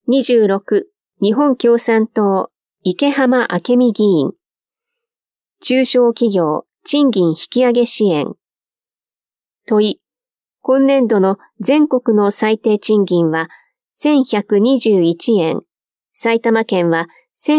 26、日本共産党、池浜明美議員。中小企業、賃金引き上げ支援。問い、今年度の全国の最低賃金は1121円、埼玉県は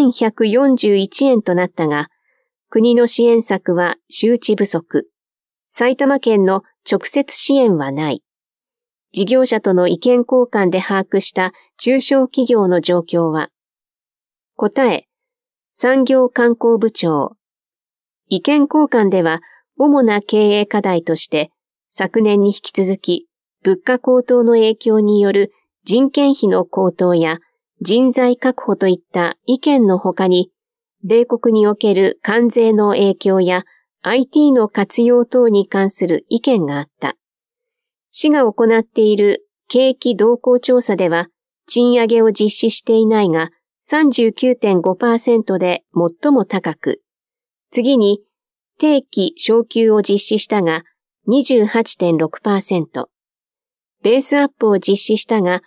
1141円となったが、国の支援策は周知不足。埼玉県の直接支援はない。事業者との意見交換で把握した中小企業の状況は。答え、産業観光部長。意見交換では主な経営課題として昨年に引き続き物価高騰の影響による人件費の高騰や人材確保といった意見の他に米国における関税の影響や IT の活用等に関する意見があった。市が行っている景気動向調査では賃上げを実施していないが 39.5% で最も高く、次に定期昇給を実施したが 28.6%、ベースアップを実施したが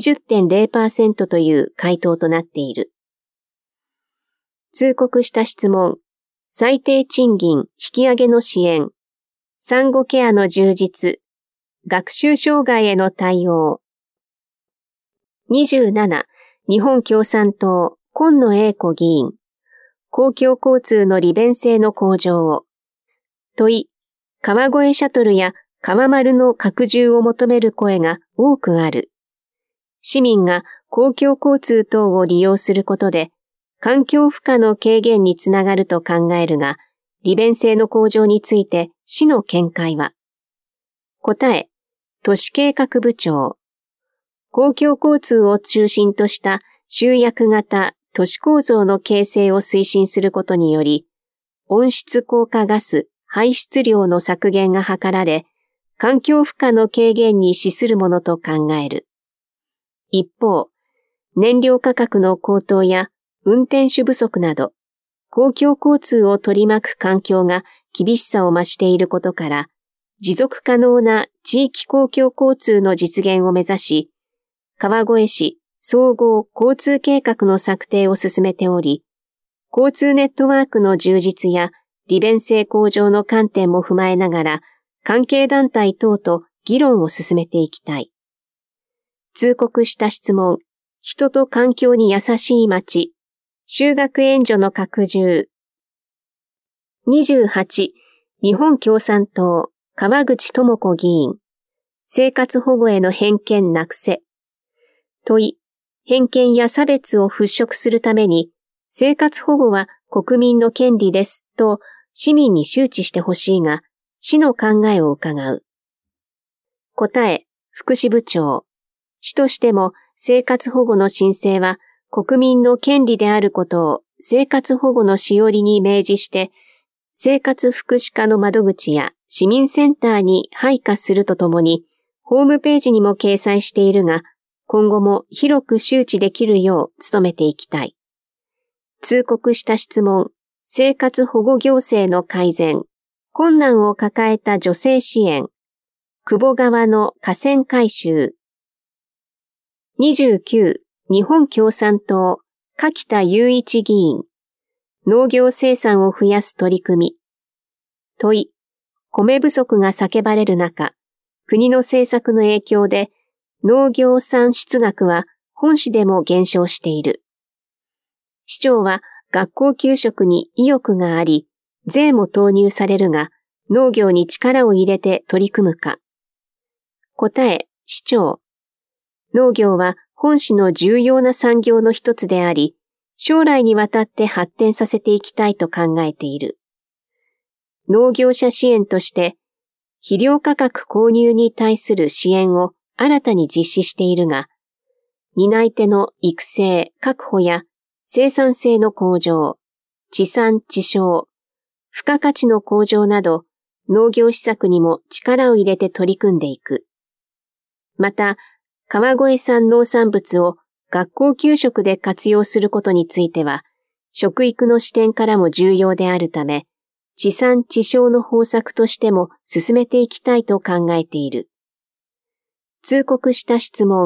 20.0% という回答となっている。通告した質問、最低賃金引き上げの支援、産後ケアの充実、学習障害への対応。27、日本共産党、今野英子議員。公共交通の利便性の向上を。問い、川越シャトルや川丸の拡充を求める声が多くある。市民が公共交通等を利用することで、環境負荷の軽減につながると考えるが、利便性の向上について市の見解は。答え、都市計画部長。公共交通を中心とした集約型都市構造の形成を推進することにより、温室効果ガス排出量の削減が図られ、環境負荷の軽減に資するものと考える。一方、燃料価格の高騰や運転手不足など、公共交通を取り巻く環境が厳しさを増していることから、持続可能な地域公共交通の実現を目指し、川越市総合交通計画の策定を進めており、交通ネットワークの充実や利便性向上の観点も踏まえながら、関係団体等と議論を進めていきたい。通告した質問、人と環境に優しい街、就学援助の拡充。28、日本共産党、川口智子議員。生活保護への偏見なくせ。問い、偏見や差別を払拭するために、生活保護は国民の権利ですと市民に周知してほしいが、市の考えを伺う。答え、福祉部長。市としても生活保護の申請は国民の権利であることを生活保護のしおりに明示して、生活福祉課の窓口や市民センターに配下するとともに、ホームページにも掲載しているが、今後も広く周知できるよう努めていきたい。通告した質問、生活保護行政の改善、困難を抱えた女性支援、久保川の河川改修。29、日本共産党、柿田雄一議員。農業生産を増やす取り組み。問い、米不足が叫ばれる中、国の政策の影響で農業産出額は本市でも減少している。市長は学校給食に意欲があり、税も投入されるが、農業に力を入れて取り組むか。答え、市長。農業は本市の重要な産業の一つであり、将来にわたって発展させていきたいと考えている。農業者支援として、肥料価格購入に対する支援を新たに実施しているが、担い手の育成、確保や生産性の向上、地産地消、付加価値の向上など、農業施策にも力を入れて取り組んでいく。また、川越産農産物を学校給食で活用することについては、食育の視点からも重要であるため、地産地消の方策としても進めていきたいと考えている。通告した質問、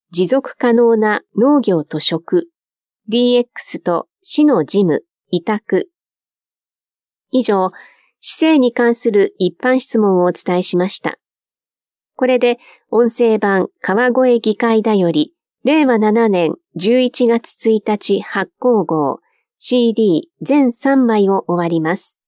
持続可能な農業と食、DX と市の事務、委託。以上、市政に関する一般質問をお伝えしました。これで音声版川越議会だより令和7年11月1日発行号 CD 全3枚を終わります。